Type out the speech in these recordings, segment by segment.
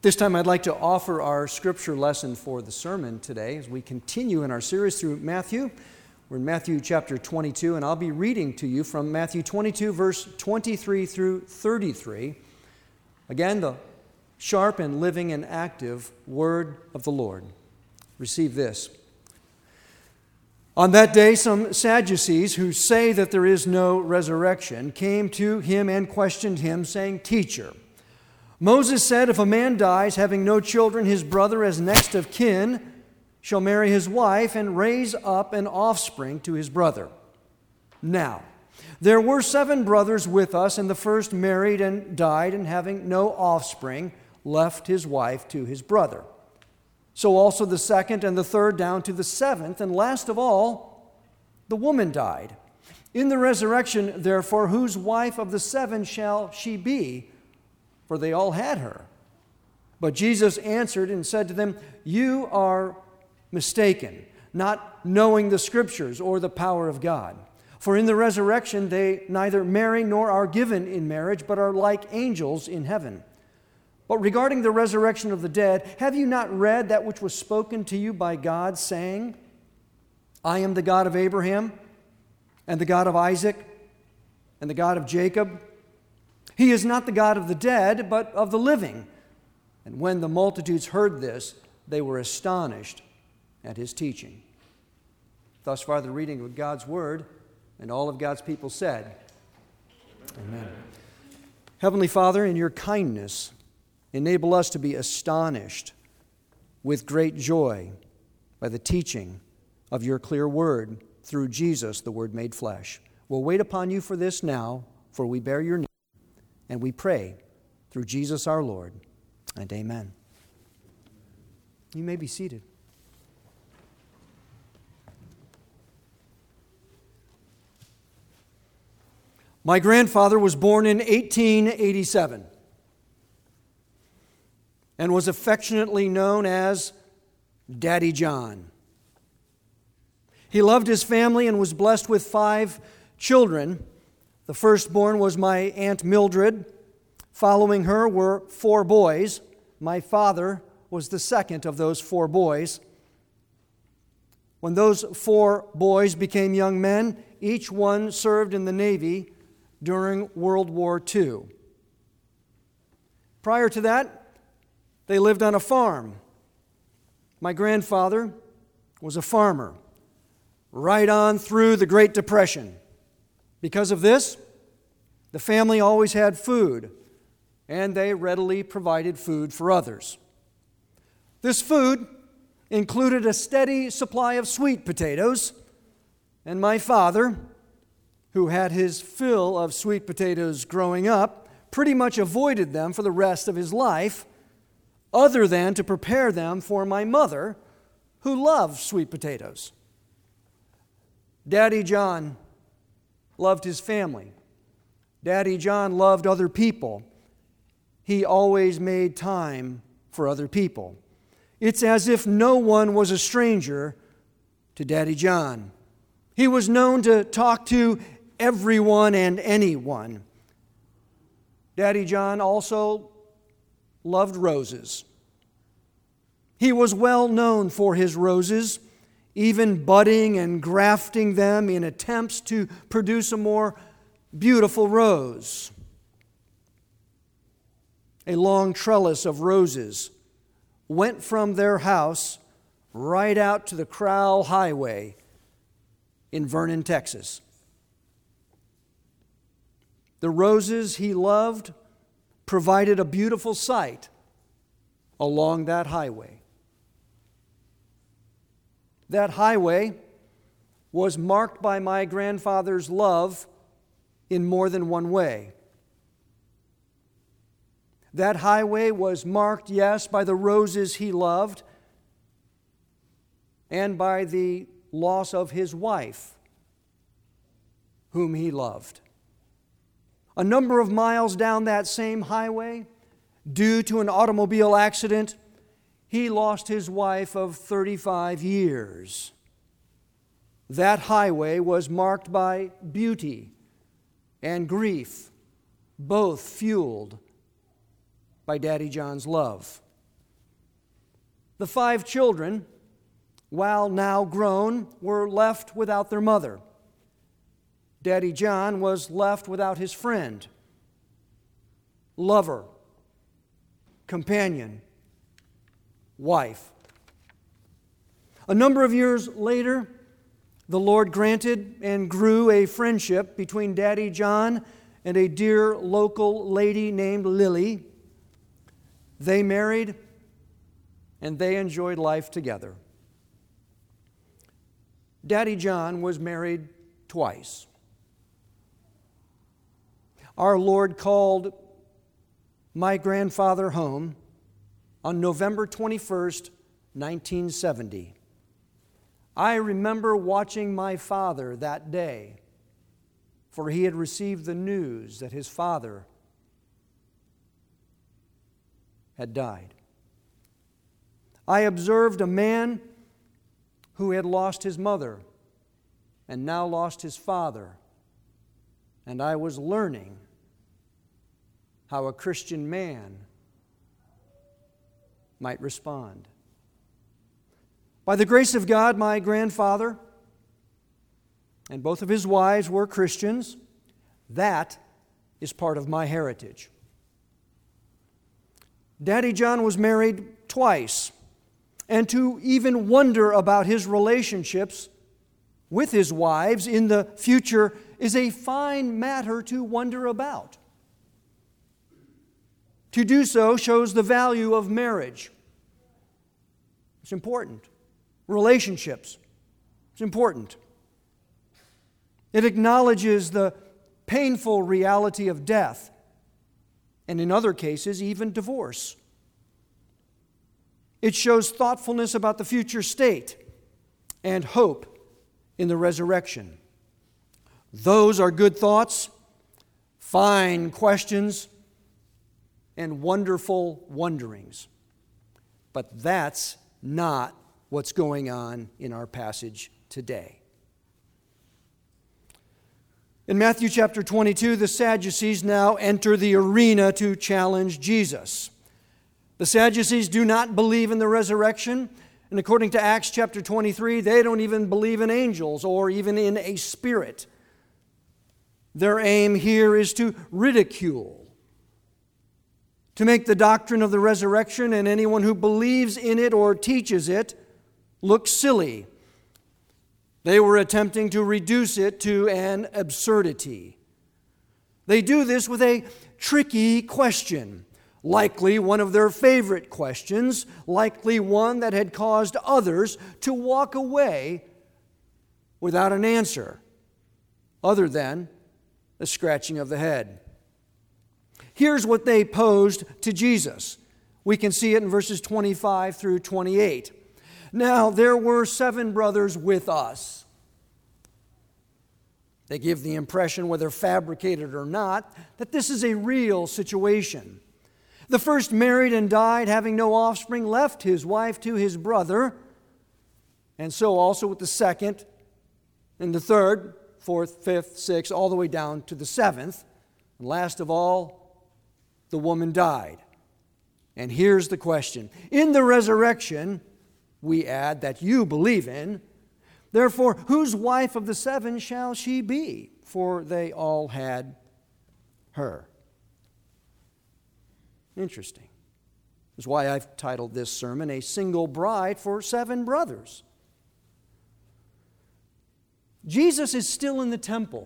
This time I'd like to offer our scripture lesson for the sermon today as we continue in our series through Matthew. We're in Matthew chapter 22, and I'll be reading to you from Matthew 22, verse 23 through 33. Again, the sharp and living and active word of the Lord. Receive this. On that day, some Sadducees who say that there is no resurrection came to him and questioned him, saying, "Teacher, Moses said, if a man dies having no children, his brother as next of kin shall marry his wife and raise up an offspring to his brother. Now, there were 7 brothers with us, and the first married and died, and having no offspring, left his wife to his brother. So also the second and the third down to the 7th, and last of all, the woman died. In the resurrection, therefore, whose wife of the 7 shall she be? For they all had her." But Jesus answered and said to them, "You are mistaken, not knowing the Scriptures or the power of God. For in the resurrection they neither marry nor are given in marriage, but are like angels in heaven. But regarding the resurrection of the dead, have you not read that which was spoken to you by God, saying, 'I am the God of Abraham, and the God of Isaac, and the God of Jacob'? He is not the God of the dead, but of the living." And when the multitudes heard this, they were astonished at his teaching. Thus far the reading of God's word, and all of God's people said, Amen. Heavenly Father, in your kindness, enable us to be astonished with great joy by the teaching of your clear word through Jesus, the Word made flesh. We'll wait upon you for this now, for we bear your name. And we pray through Jesus our Lord, and amen. You may be seated. My grandfather was born in 1887 and was affectionately known as Daddy John. He loved his family and was blessed with 5 children. The firstborn was my Aunt Mildred. Following her were 4 boys. My father was the second of those 4 boys. When those 4 boys became young men, each one served in the Navy during World War II. Prior to that, they lived on a farm. My grandfather was a farmer right on through the Great Depression. Because of this, the family always had food, and they readily provided food for others. This food included a steady supply of sweet potatoes, and my father, who had his fill of sweet potatoes growing up, pretty much avoided them for the rest of his life, other than to prepare them for my mother, who loved sweet potatoes. Daddy John loved his family. Daddy John loved other people. He always made time for other people. It's as if no one was a stranger to Daddy John. He was known to talk to everyone and anyone. Daddy John also loved roses. He was well known for his roses, even budding and grafting them in attempts to produce a more beautiful rose. A long trellis of roses went from their house right out to the Crowell Highway in Vernon, Texas. The roses he loved provided a beautiful sight along that highway. That highway was marked by my grandfather's love in more than one way. That highway was marked, yes, by the roses he loved and by the loss of his wife, whom he loved. A number of miles down that same highway, due to an automobile accident, he lost his wife of 35 years. That highway was marked by beauty and grief, both fueled by Daddy John's love. The 5 children, while now grown, were left without their mother. Daddy John was left without his friend, lover, companion, wife. A number of years later, the Lord granted and grew a friendship between Daddy John and a dear local lady named Lily. They married and they enjoyed life together. Daddy John was married twice. Our Lord called my grandfather home on November 21st, 1970. I remember watching my father that day, for he had received the news that his father had died. I observed a man who had lost his mother and now lost his father, and I was learning how a Christian man might respond. By the grace of God, my grandfather and both of his wives were Christians. That is part of my heritage. Daddy John was married twice, and to even wonder about his relationships with his wives in the future is a fine matter to wonder about. To do so shows the value of marriage. It's important. Relationships. It's important. It acknowledges the painful reality of death, and in other cases, even divorce. It shows thoughtfulness about the future state and hope in the resurrection. Those are good thoughts, fine questions, and wonderful wonderings. But that's not what's going on in our passage today. In Matthew chapter 22, the Sadducees now enter the arena to challenge Jesus. The Sadducees do not believe in the resurrection, and according to Acts chapter 23, they don't even believe in angels or even in a spirit. Their aim here is to ridicule, to make the doctrine of the resurrection and anyone who believes in it or teaches it look silly. They were attempting to reduce it to an absurdity. They do this with a tricky question, likely one of their favorite questions, likely one that had caused others to walk away without an answer, other than the scratching of the head. Here's what they posed to Jesus. We can see it in verses 25 through 28. Now, there were 7 brothers with us. They give the impression, whether fabricated or not, that this is a real situation. The first married and died, having no offspring, left his wife to his brother, and so also with the second, and the third, fourth, fifth, sixth, all the way down to the 7th. And last of all, the woman died. And here's the question. In the resurrection, we add, that you believe in, therefore, whose wife of the 7 shall she be? For they all had her. Interesting. That's why I've titled this sermon, A Single Bride for 7 Brothers. Jesus is still in the temple.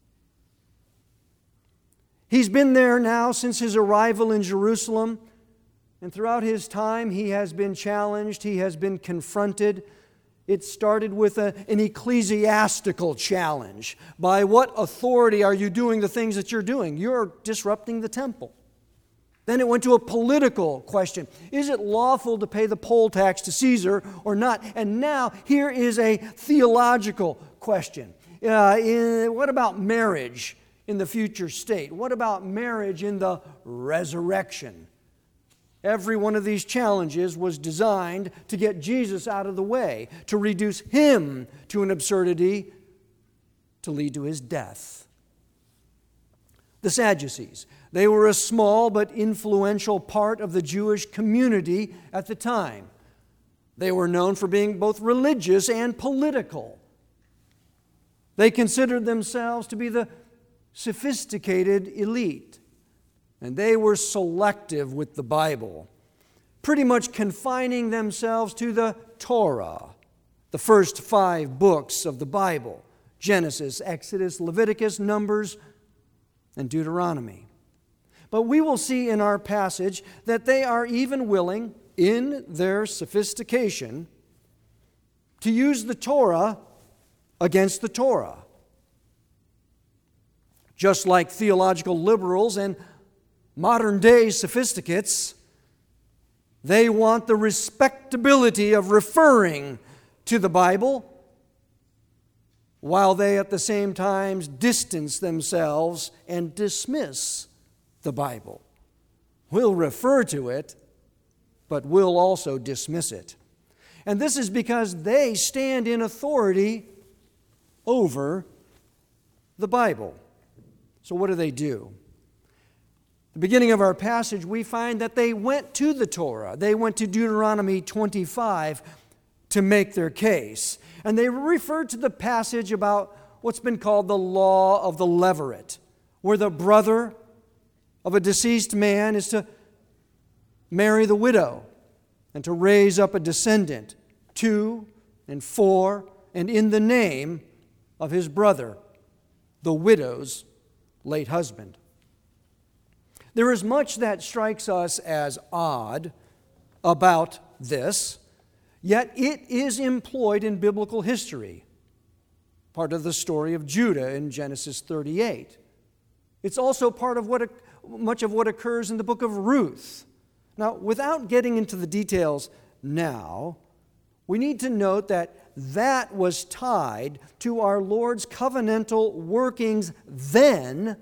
He's been there now since his arrival in Jerusalem. And throughout his time, he has been challenged, he has been confronted. It started with an ecclesiastical challenge. By what authority are you doing the things that you're doing? You're disrupting the temple. Then it went to a political question. Is it lawful to pay the poll tax to Caesar or not? And now here is a theological question. What about marriage in the future state? What about marriage in the resurrection? Every one of these challenges was designed to get Jesus out of the way, to reduce him to an absurdity, to lead to his death. The Sadducees, they were a small but influential part of the Jewish community at the time. They were known for being both religious and political. They considered themselves to be the sophisticated elite, and they were selective with the Bible, pretty much confining themselves to the Torah, the first 5 books of the Bible: Genesis, Exodus, Leviticus, Numbers, and Deuteronomy. But we will see in our passage that they are even willing, in their sophistication, to use the Torah against the Torah. Just like theological liberals and modern-day sophisticates, they want the respectability of referring to the Bible, while they at the same time distance themselves and dismiss the Bible. We'll refer to it, but we'll also dismiss it. And this is because they stand in authority over the Bible. So what do? At the beginning of our passage, we find that they went to the Torah. They went to Deuteronomy 25 to make their case. And they referred to the passage about what's been called the law of the levirate, where the brother of a deceased man is to marry the widow and to raise up a descendant to and for and in the name of his brother, the widow's late husband. There is much that strikes us as odd about this, yet it is employed in biblical history, part of the story of Judah in Genesis 38. It's also part of much of what occurs in the book of Ruth. Now, without getting into the details now, we need to note that was tied to our Lord's covenantal workings then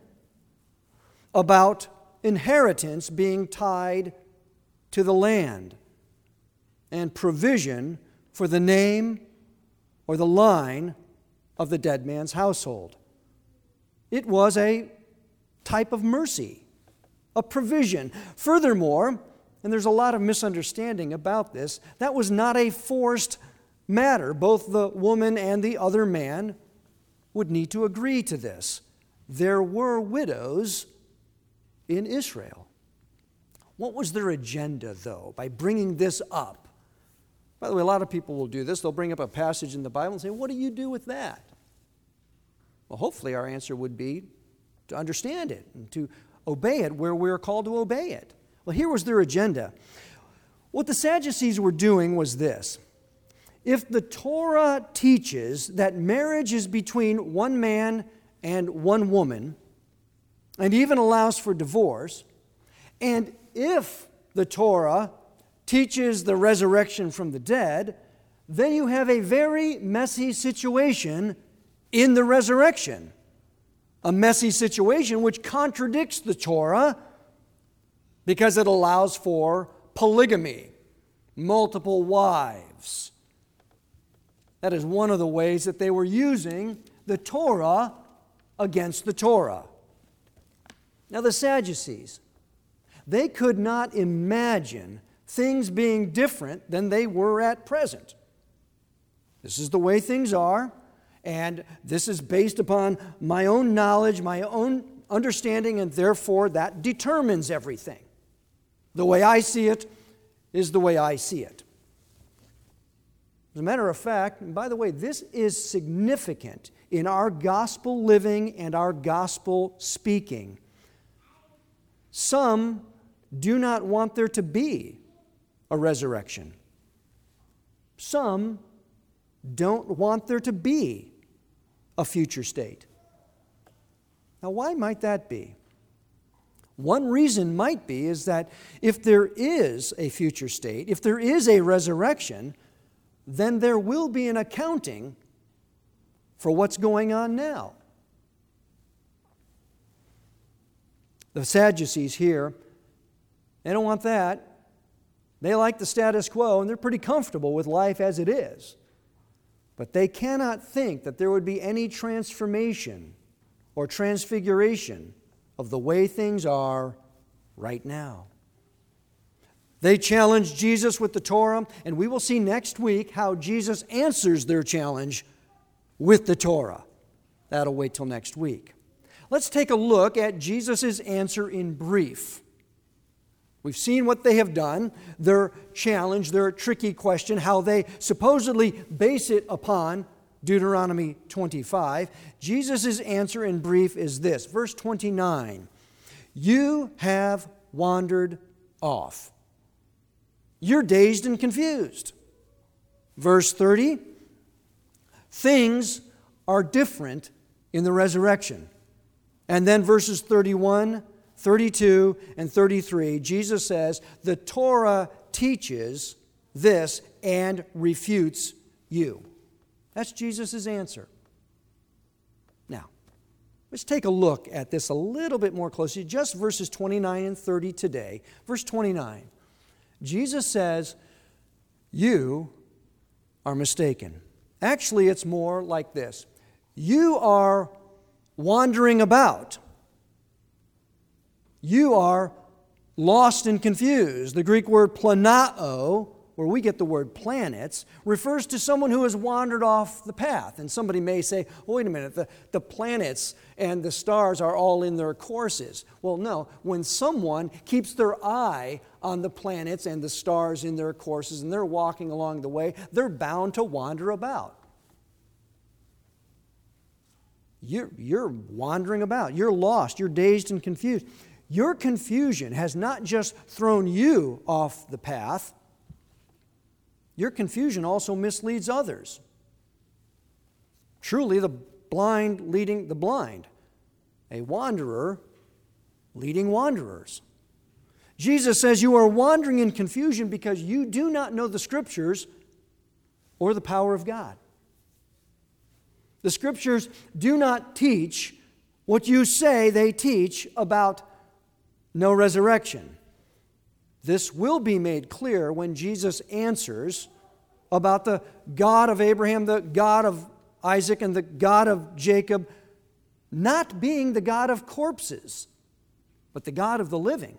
about inheritance being tied to the land and provision for the name or the line of the dead man's household. It was a type of mercy, a provision. Furthermore, and there's a lot of misunderstanding about this, that was not a forced matter. Both the woman and the other man would need to agree to this. There were widows in Israel. What was their agenda, though, by bringing this up? By the way, a lot of people will do this. They'll bring up a passage in the Bible and say, what do you do with that? Well, hopefully our answer would be to understand it and to obey it where we're called to obey it. Well, here was their agenda. What the Sadducees were doing was this. If the Torah teaches that marriage is between one man and one woman, and even allows for divorce, and if the Torah teaches the resurrection from the dead, then you have a very messy situation in the resurrection. A messy situation which contradicts the Torah because it allows for polygamy, multiple wives. That is one of the ways that they were using the Torah against the Torah. Now, the Sadducees, they could not imagine things being different than they were at present. This is the way things are, and this is based upon my own knowledge, my own understanding, and therefore that determines everything. The way I see it is the way I see it. As a matter of fact, and by the way, this is significant in our gospel living and our gospel speaking. Some do not want there to be a resurrection. Some don't want there to be a future state. Now, why might that be? One reason might be is that if there is a future state, if there is a resurrection, then there will be an accounting for what's going on now. The Sadducees here, they don't want that. They like the status quo, and they're pretty comfortable with life as it is. But they cannot think that there would be any transformation or transfiguration of the way things are right now. They challenge Jesus with the Torah, and we will see next week how Jesus answers their challenge with the Torah. That'll wait till next week. Let's take a look at Jesus' answer in brief. We've seen what they have done, their challenge, their tricky question, how they supposedly base it upon Deuteronomy 25. Jesus' answer in brief is this. Verse 29, you have wandered off. You're dazed and confused. Verse 30, things are different in the resurrection. And then verses 31, 32, and 33, Jesus says, the Torah teaches this and refutes you. That's Jesus' answer. Now, let's take a look at this a little bit more closely, just verses 29 and 30 today. Verse 29, Jesus says, you are mistaken. Actually, it's more like this. You are wandering about. You are lost and confused. The Greek word planao, where we get the word planets, refers to someone who has wandered off the path. And somebody may say, oh, wait a minute, the planets and the stars are all in their courses. Well, no. When someone keeps their eye on the planets and the stars in their courses and they're walking along the way, they're bound to wander about. You're wandering about. You're lost. You're dazed and confused. Your confusion has not just thrown you off the path. Your confusion also misleads others. Truly, the blind leading the blind. A wanderer leading wanderers. Jesus says you are wandering in confusion because you do not know the Scriptures or the power of God. The Scriptures do not teach what you say they teach about no resurrection. This will be made clear when Jesus answers about the God of Abraham, the God of Isaac, and the God of Jacob not being the God of corpses, but the God of the living.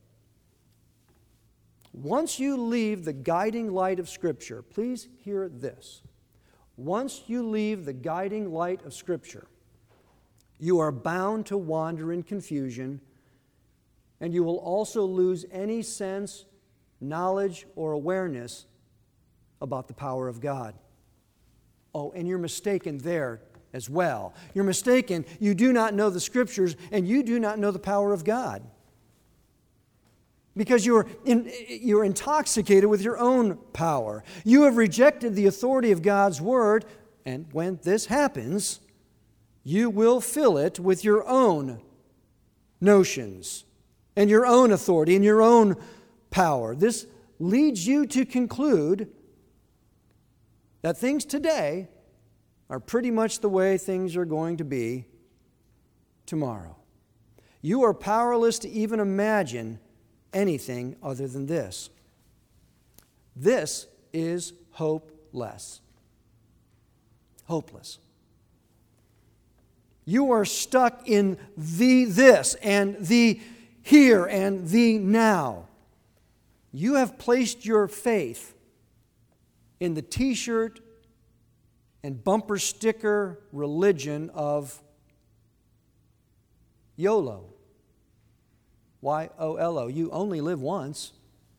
Once you leave the guiding light of Scripture, please hear this. Once you leave the guiding light of Scripture, you are bound to wander in confusion, and you will also lose any sense, knowledge, or awareness about the power of God. Oh, and you're mistaken there as well. You're mistaken. You do not know the Scriptures, and you do not know the power of God. Because you're intoxicated with your own power. You have rejected the authority of God's Word, and when this happens, you will fill it with your own notions and your own authority and your own power. This leads you to conclude that things today are pretty much the way things are going to be tomorrow. You are powerless to even imagine anything other than this. This is hopeless. Hopeless. You are stuck in the this and the here and the now. You have placed your faith in the t-shirt and bumper sticker religion of YOLO. Y-O-L-O. You only live once.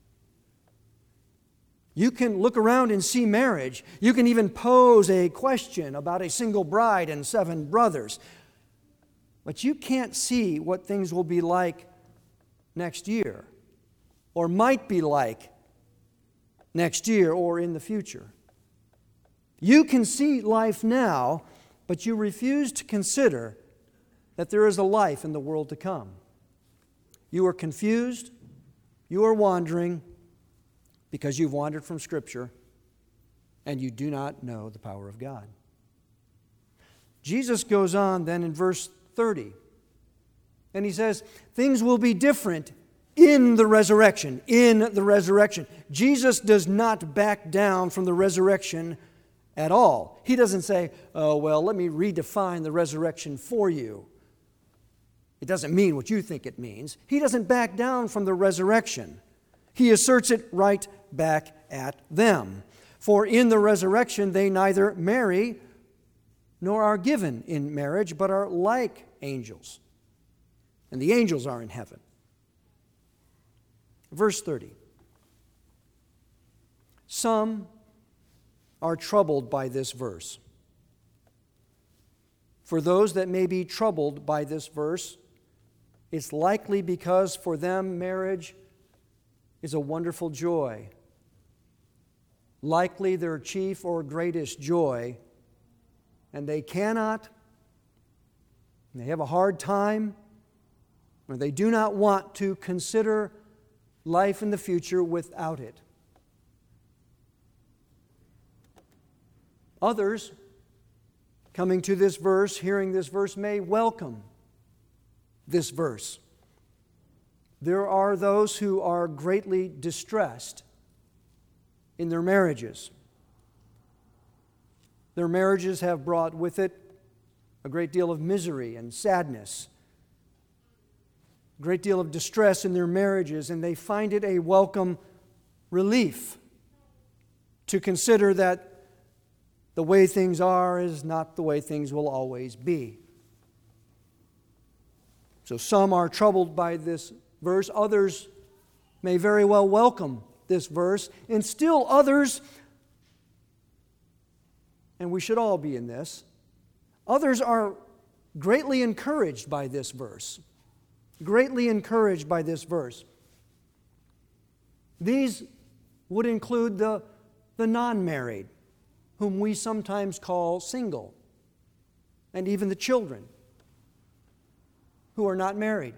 You can look around and see marriage. You can even pose a question about a single bride and 7 brothers. But you can't see what things will be like next year, or might be like next year or in the future. You can see life now, but you refuse to consider that there is a life in the world to come. You are confused, you are wandering because you've wandered from Scripture and you do not know the power of God. Jesus goes on then in verse 30, and he says, things will be different in the resurrection. In the resurrection. Jesus does not back down from the resurrection at all. He doesn't say, oh, well, let me redefine the resurrection for you. It doesn't mean what you think it means. He doesn't back down from the resurrection. He asserts it right back at them. For in the resurrection they neither marry nor are given in marriage, but are like angels. And the angels are in heaven. Verse 30. Some are troubled by this verse. For those that may be troubled by this verse, it's likely because for them marriage is a wonderful joy. Likely their chief or greatest joy, and they cannot, they have a hard time, or they do not want to consider life in the future without it. Others, coming to this verse, hearing this verse, may welcome this verse. There are those who are greatly distressed in their marriages. Their marriages have brought with it a great deal of misery and sadness, a great deal of distress in their marriages, and they find it a welcome relief to consider that the way things are is not the way things will always be. So some are troubled by this verse. Others may very well welcome this verse. And still others, and we should all be in this, others are greatly encouraged by this verse. Greatly encouraged by this verse. These would include the non-married, whom we sometimes call single, and even the children who are not married,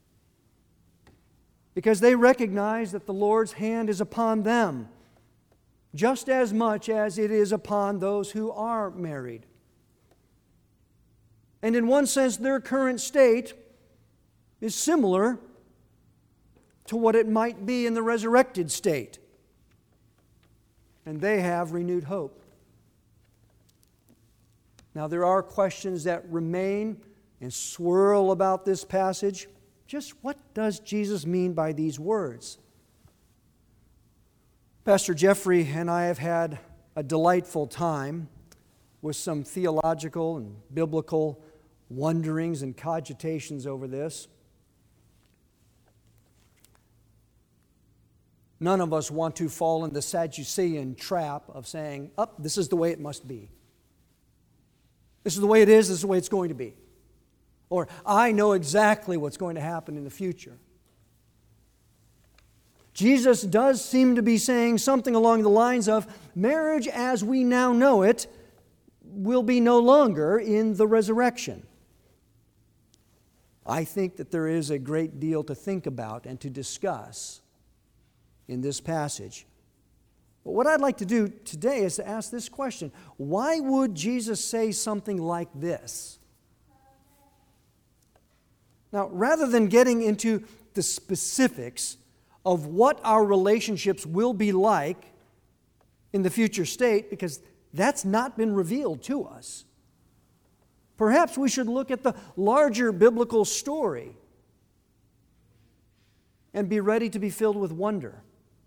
because they recognize that the Lord's hand is upon them just as much as it is upon those who are married. And in one sense, their current state is similar to what it might be in the resurrected state, and they have renewed hope. Now, there are questions that remain and swirl about this passage. Just what does Jesus mean by these words? Pastor Jeffrey and I have had a delightful time with some theological and biblical wonderings and cogitations over this. None of us want to fall in the Sadducean trap of saying, this is the way it must be. This is the way it is, this is the way it's going to be. Or, I know exactly what's going to happen in the future. Jesus does seem to be saying something along the lines of, marriage as we now know it will be no longer in the resurrection. I think that there is a great deal to think about and to discuss in this passage. But what I'd like to do today is to ask this question. Why would Jesus say something like this? Now, rather than getting into the specifics of what our relationships will be like in the future state, because that's not been revealed to us, perhaps we should look at the larger biblical story and be ready to be filled with wonder.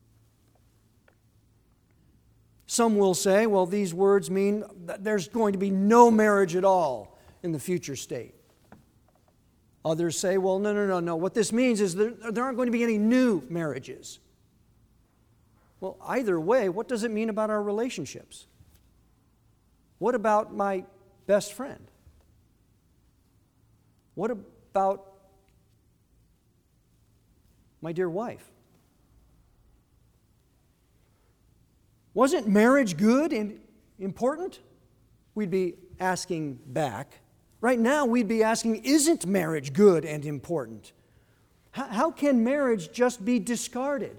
Some will say, well, these words mean that there's going to be no marriage at all in the future state. Others say, well, no. What this means is there aren't going to be any new marriages. Well, either way, what does it mean about our relationships? What about my best friend? What about my dear wife? Wasn't marriage good and important? We'd be asking back. Right now, we'd be asking, isn't marriage good and important? How can marriage just be discarded?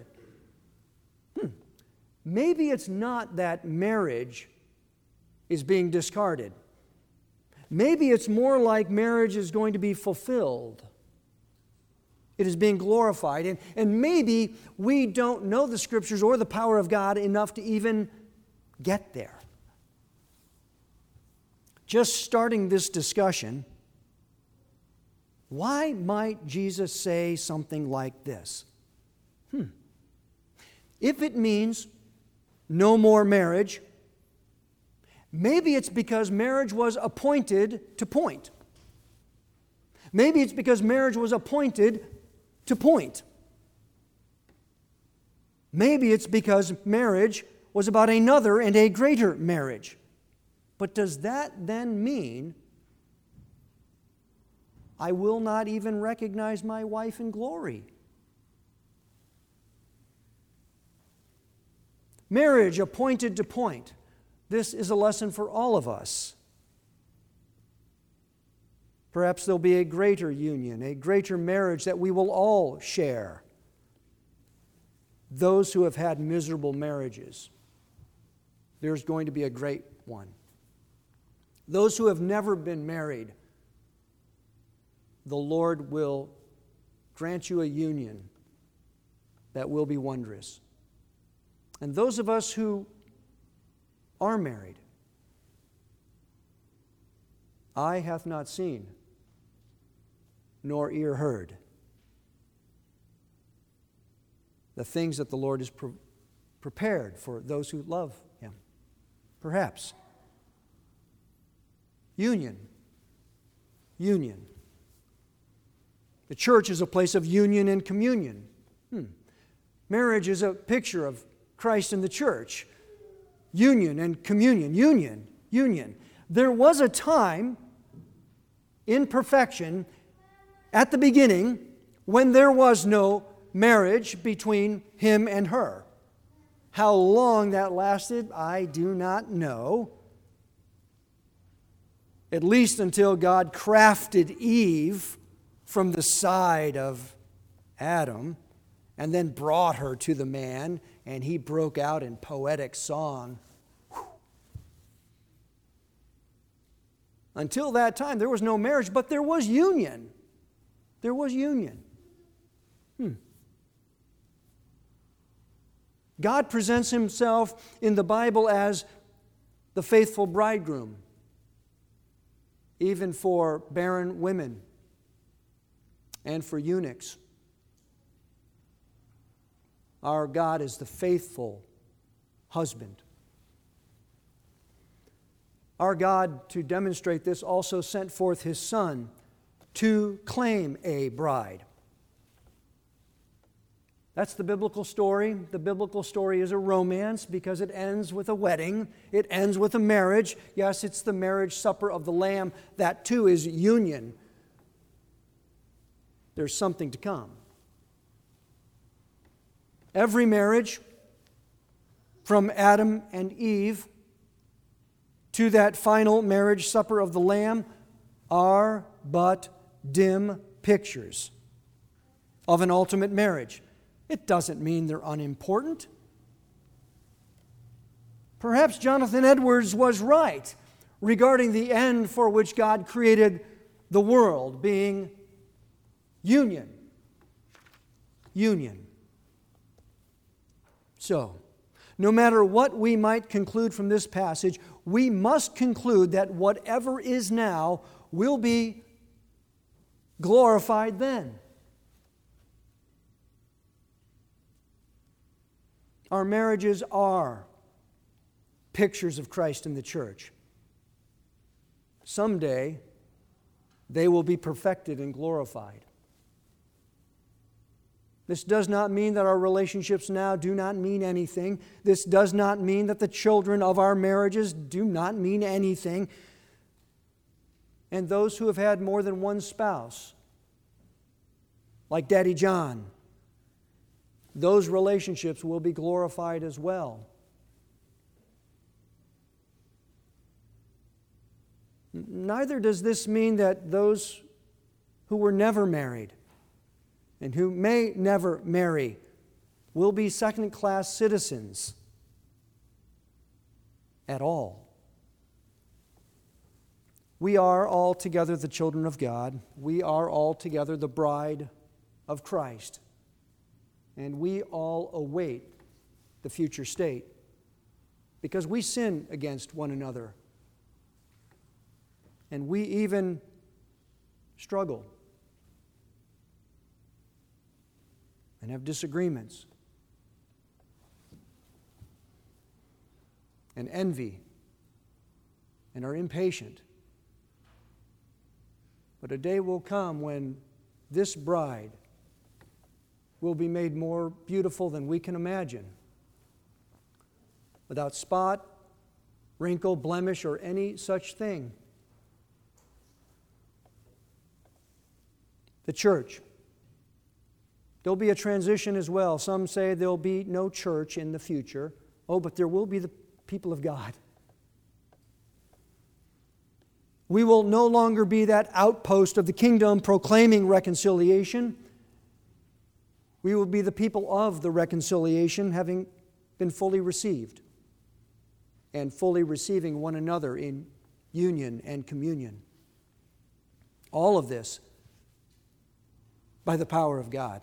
Maybe it's not that marriage is being discarded. Maybe it's more like marriage is going to be fulfilled. It is being glorified. And maybe we don't know the Scriptures or the power of God enough to even get there. Just starting this discussion, why might Jesus say something like this? If it means no more marriage, maybe it's because marriage was appointed to point. Maybe it's because marriage was appointed to point. Maybe it's because marriage was about another and a greater marriage. But does that then mean I will not even recognize my wife in glory? Marriage appointed to point. This is a lesson for all of us. Perhaps there'll be a greater union, a greater marriage that we will all share. Those who have had miserable marriages, there's going to be a great one. Those who have never been married, the Lord will grant you a union that will be wondrous. And those of us who are married, eye hath not seen, nor ear heard the things that the Lord has prepared for those who love Him. Perhaps. Union. Union. The church is a place of union and communion. Marriage is a picture of Christ and the church. Union and communion. Union. There was a time in perfection at the beginning when there was no marriage between him and her. How long that lasted, I do not know. At least until God crafted Eve from the side of Adam and then brought her to the man, and he broke out in poetic song. Until that time, there was no marriage, but there was union. There was union. God presents Himself in the Bible as the faithful bridegroom, even for barren women and for eunuchs. Our God is the faithful husband. Our God, to demonstrate this, also sent forth His Son to claim a bride. That's the biblical story. The biblical story is a romance because it ends with a wedding. It ends with a marriage. Yes, it's the marriage supper of the Lamb. That too is union. There's something to come. Every marriage, from Adam and Eve to that final marriage supper of the Lamb, are but dim pictures of an ultimate marriage. It doesn't mean they're unimportant. Perhaps Jonathan Edwards was right regarding the end for which God created the world, being union. Union. So, no matter what we might conclude from this passage, we must conclude that whatever is now will be glorified then. Our marriages are pictures of Christ in the church. Someday, they will be perfected and glorified. This does not mean that our relationships now do not mean anything. This does not mean that the children of our marriages do not mean anything. And those who have had more than one spouse, like Daddy John, those relationships will be glorified as well. Neither does this mean that those who were never married and who may never marry will be second-class citizens at all. We are all together the children of God. We are all together the bride of Christ. And we all await the future state because we sin against one another. And we even struggle and have disagreements. and envy and are impatient. But a day will come when this bride will be made more beautiful than we can imagine, without spot, wrinkle, blemish, or any such thing. The church. There'll be a transition as well. Some say there'll be no church in the future. Oh, but there will be the people of God. We will no longer be that outpost of the kingdom proclaiming reconciliation. We will be the people of the reconciliation, having been fully received and fully receiving one another in union and communion. All of this by the power of God.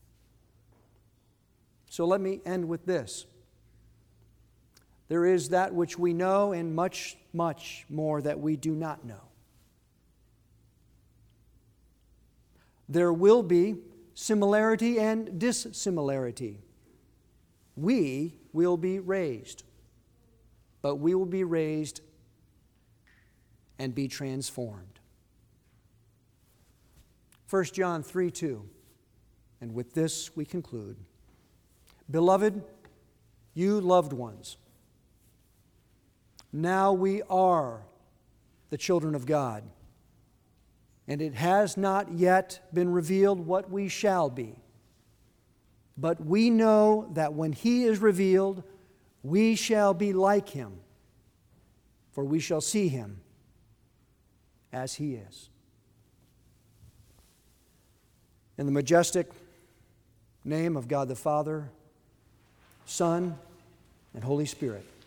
So let me end with this. There is that which we know and much, much more that we do not know. There will be similarity and dissimilarity. We will be raised, but we will be raised and be transformed. 1 John 3:2, and with this we conclude. Beloved, you loved ones, now we are the children of God, and it has not yet been revealed what we shall be. But we know that when He is revealed, we shall be like Him, for we shall see Him as He is. In the majestic name of God the Father, Son, and Holy Spirit.